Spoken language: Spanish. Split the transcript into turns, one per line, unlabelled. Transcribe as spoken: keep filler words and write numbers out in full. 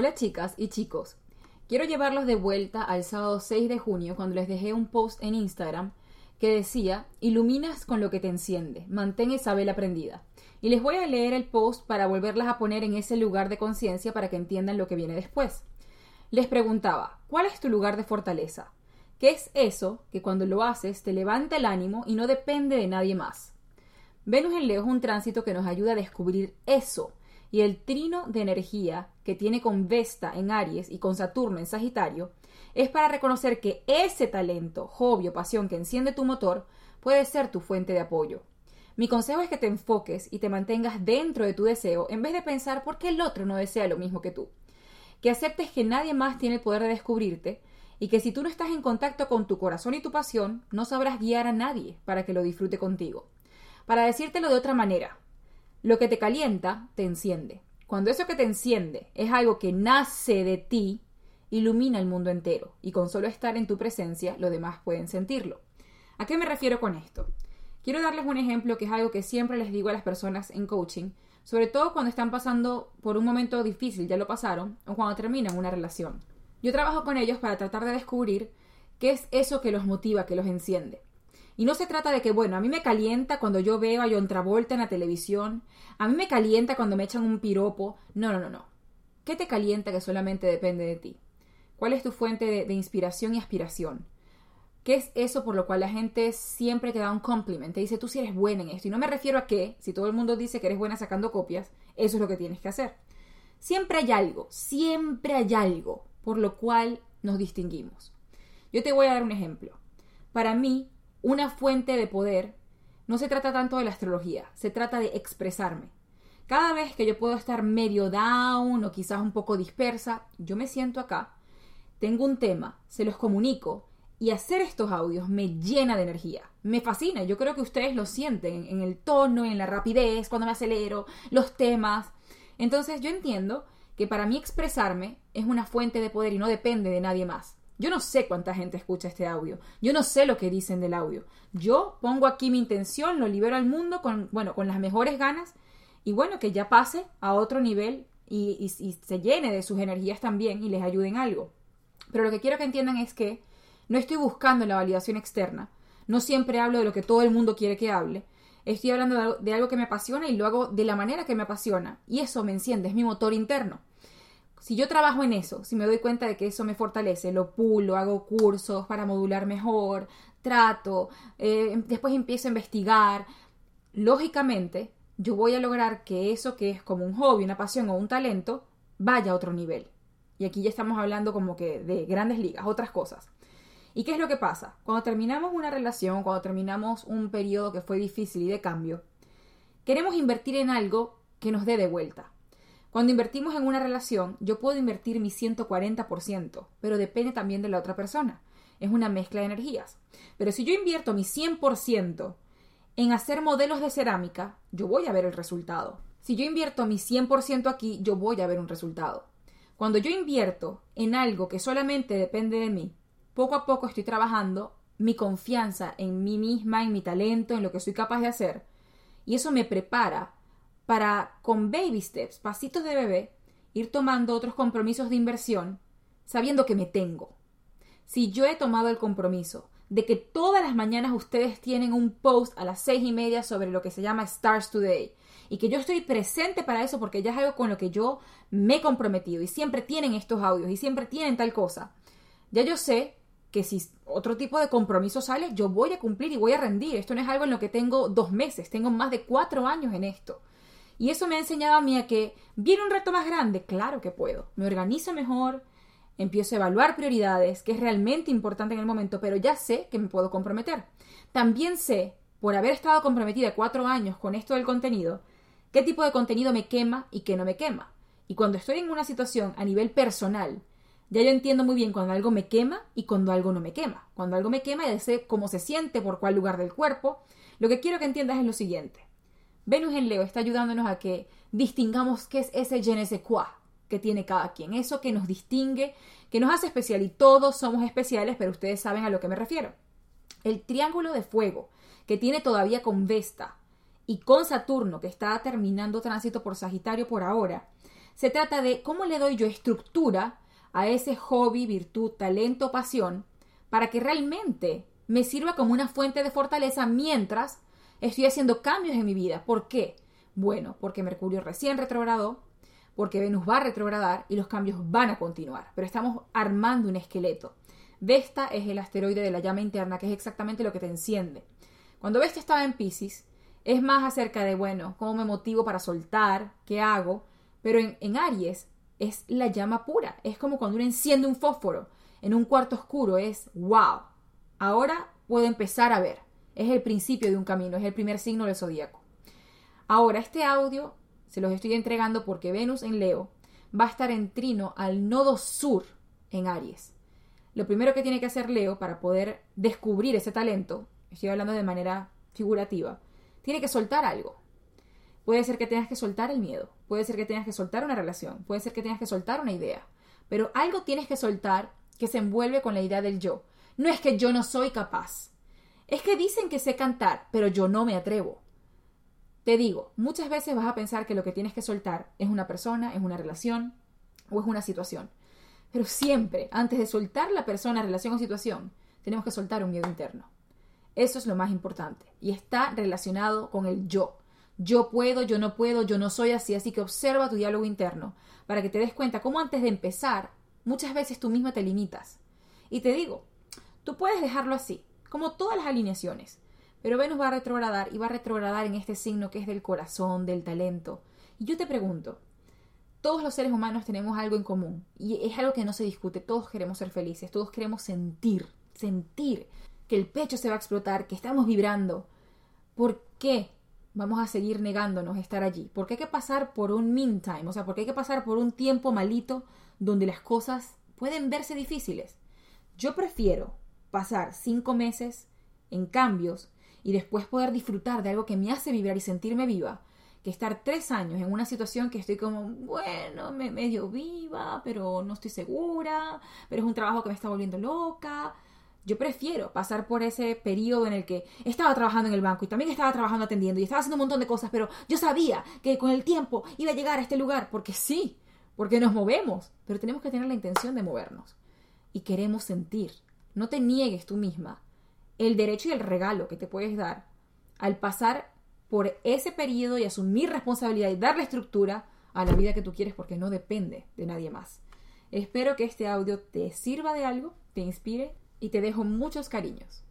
Hola chicas y chicos, quiero llevarlos de vuelta al sábado seis de junio cuando les dejé un post en Instagram que decía: iluminas con lo que te enciende, mantén esa vela prendida. Y les voy a leer el post para volverlas a poner en ese lugar de conciencia para que entiendan lo que viene después. Les preguntaba, ¿cuál es tu lugar de fortaleza? ¿Qué es eso que cuando lo haces te levanta el ánimo y no depende de nadie más? Venus en Leo es un tránsito que nos ayuda a descubrir eso, y el trino de energía que tiene con Vesta en Aries y con Saturno en Sagitario es para reconocer que ese talento, hobby o pasión que enciende tu motor puede ser tu fuente de apoyo. Mi consejo es que te enfoques y te mantengas dentro de tu deseo en vez de pensar por qué el otro no desea lo mismo que tú. Que aceptes que nadie más tiene el poder de descubrirte y que si tú no estás en contacto con tu corazón y tu pasión, no sabrás guiar a nadie para que lo disfrute contigo. Para decírtelo de otra manera, lo que te calienta, te enciende. Cuando eso que te enciende es algo que nace de ti, ilumina el mundo entero. Y con solo estar en tu presencia, los demás pueden sentirlo. ¿A qué me refiero con esto? Quiero darles un ejemplo que es algo que siempre les digo a las personas en coaching, sobre todo cuando están pasando por un momento difícil, ya lo pasaron, o cuando terminan una relación. Yo trabajo con ellos para tratar de descubrir qué es eso que los motiva, que los enciende. Y no se trata de que, bueno, a mí me calienta cuando yo veo a John Travolta en la televisión, a mí me calienta cuando me echan un piropo. No, no, no, no. ¿Qué te calienta que solamente depende de ti? ¿Cuál es tu fuente de, de inspiración y aspiración? ¿Qué es eso por lo cual la gente siempre te da un compliment? Te dice, tú sí eres buena en esto. Y no me refiero a que, si todo el mundo dice que eres buena sacando copias, eso es lo que tienes que hacer. Siempre hay algo, siempre hay algo por lo cual nos distinguimos. Yo te voy a dar un ejemplo. Para mí, una fuente de poder no se trata tanto de la astrología, se trata de expresarme. Cada vez que yo puedo estar medio down o quizás un poco dispersa, yo me siento acá, tengo un tema, se los comunico y hacer estos audios me llena de energía. Me fascina, yo creo que ustedes lo sienten en el tono, en la rapidez, cuando me acelero, los temas. Entonces yo entiendo que para mí expresarme es una fuente de poder y no depende de nadie más. Yo no sé cuánta gente escucha este audio. Yo no sé lo que dicen del audio. Yo pongo aquí mi intención, lo libero al mundo con, bueno, con las mejores ganas y bueno, que ya pase a otro nivel y, y, y se llene de sus energías también y les ayude en algo. Pero lo que quiero que entiendan es que no estoy buscando la validación externa. No siempre hablo de lo que todo el mundo quiere que hable. Estoy hablando de algo, de algo que me apasiona y lo hago de la manera que me apasiona. Y eso me enciende, es mi motor interno. Si yo trabajo en eso, si me doy cuenta de que eso me fortalece, lo pulo, hago cursos para modular mejor, trato, eh, después empiezo a investigar, lógicamente yo voy a lograr que eso que es como un hobby, una pasión o un talento, vaya a otro nivel. Y aquí ya estamos hablando como que de grandes ligas, otras cosas. ¿Y qué es lo que pasa? Cuando terminamos una relación, cuando terminamos un periodo que fue difícil y de cambio, queremos invertir en algo que nos dé de vuelta. Cuando invertimos en una relación, yo puedo invertir mi ciento cuarenta por ciento, pero depende también de la otra persona. Es una mezcla de energías. Pero si yo invierto mi cien por ciento en hacer modelos de cerámica, yo voy a ver el resultado. Si yo invierto mi cien por ciento aquí, yo voy a ver un resultado. Cuando yo invierto en algo que solamente depende de mí, poco a poco estoy trabajando mi confianza en mí misma, en mi talento, en lo que soy capaz de hacer. Y eso me prepara para, con baby steps, pasitos de bebé, ir tomando otros compromisos de inversión, sabiendo que me tengo. Si yo he tomado el compromiso de que todas las mañanas ustedes tienen un post a las seis y media sobre lo que se llama Stars Today, y que yo estoy presente para eso porque ya es algo con lo que yo me he comprometido, y siempre tienen estos audios, y siempre tienen tal cosa, ya yo sé que si otro tipo de compromiso sale, yo voy a cumplir y voy a rendir. Esto no es algo en lo que tengo dos meses, tengo más de cuatro años en esto. Y eso me ha enseñado a mí a que, ¿viene un reto más grande? Claro que puedo. Me organizo mejor, empiezo a evaluar prioridades, que es realmente importante en el momento, pero ya sé que me puedo comprometer. También sé, por haber estado comprometida cuatro años con esto del contenido, qué tipo de contenido me quema y qué no me quema. Y cuando estoy en una situación a nivel personal, ya yo entiendo muy bien cuando algo me quema y cuando algo no me quema. Cuando algo me quema, ya sé cómo se siente, por cuál lugar del cuerpo. Lo que quiero que entiendas es lo siguiente. Venus en Leo está ayudándonos a que distingamos qué es ese je ne sais quoi que tiene cada quien. Eso que nos distingue, que nos hace especial. Y todos somos especiales, pero ustedes saben a lo que me refiero. El triángulo de fuego que tiene todavía con Vesta y con Saturno, que está terminando tránsito por Sagitario por ahora, Se trata de cómo le doy yo estructura a ese hobby, virtud, talento, pasión, para que realmente me sirva como una fuente de fortaleza mientras estoy haciendo cambios en mi vida. ¿Por qué? Bueno, porque Mercurio recién retrogradó, porque Venus va a retrogradar y los cambios van a continuar. Pero estamos armando un esqueleto. Vesta es el asteroide de la llama interna, que es exactamente lo que te enciende. Cuando Vesta estaba en Piscis, es más acerca de, bueno, cómo me motivo para soltar, qué hago. Pero en, en Aries es la llama pura. Es como cuando uno enciende un fósforo en un cuarto oscuro. Es wow. Ahora puedo empezar a ver. Es el principio de un camino. Es el primer signo del zodíaco. Ahora, este audio se los estoy entregando porque Venus en Leo va a estar en trino al nodo sur en Aries. Lo primero que tiene que hacer Leo para poder descubrir ese talento, estoy hablando de manera figurativa, tiene que soltar algo. Puede ser que tengas que soltar el miedo, puede ser que tengas que soltar una relación, puede ser que tengas que soltar una idea, pero algo tienes que soltar que se envuelve con la idea del yo. No es que yo no soy capaz, es que dicen que sé cantar, pero yo no me atrevo. Te digo, muchas veces vas a pensar que lo que tienes que soltar es una persona, es una relación o es una situación. Pero siempre, antes de soltar la persona, relación o situación, tenemos que soltar un miedo interno. Eso es lo más importante. Y está relacionado con el yo. Yo puedo, yo no puedo, yo no soy así. Así que observa tu diálogo interno para que te des cuenta cómo antes de empezar, muchas veces tú misma te limitas. Y te digo, tú puedes dejarlo así, como todas las alineaciones. Pero Venus va a retrogradar y va a retrogradar en este signo que es del corazón, del talento. Y yo te pregunto, todos los seres humanos tenemos algo en común y es algo que no se discute. Todos queremos ser felices, todos queremos sentir, sentir que el pecho se va a explotar, que estamos vibrando. ¿Por qué vamos a seguir negándonos estar allí? ¿Por qué hay que pasar por un meantime? O sea, ¿por qué hay que pasar por un tiempo malito donde las cosas pueden verse difíciles? Yo prefiero pasar cinco meses en cambios y después poder disfrutar de algo que me hace vibrar y sentirme viva, que estar tres años en una situación que estoy como, bueno, me medio viva, pero no estoy segura, pero es un trabajo que me está volviendo loca. Yo prefiero pasar por ese periodo en el que estaba trabajando en el banco y también estaba trabajando atendiendo y estaba haciendo un montón de cosas, pero yo sabía que con el tiempo iba a llegar a este lugar, porque sí, porque nos movemos, pero tenemos que tener la intención de movernos y queremos sentir. No te niegues tú misma el derecho y el regalo que te puedes dar al pasar por ese periodo y asumir responsabilidad y darle estructura a la vida que tú quieres, porque no depende de nadie más. Espero que este audio te sirva de algo, te inspire y te dejo muchos cariños.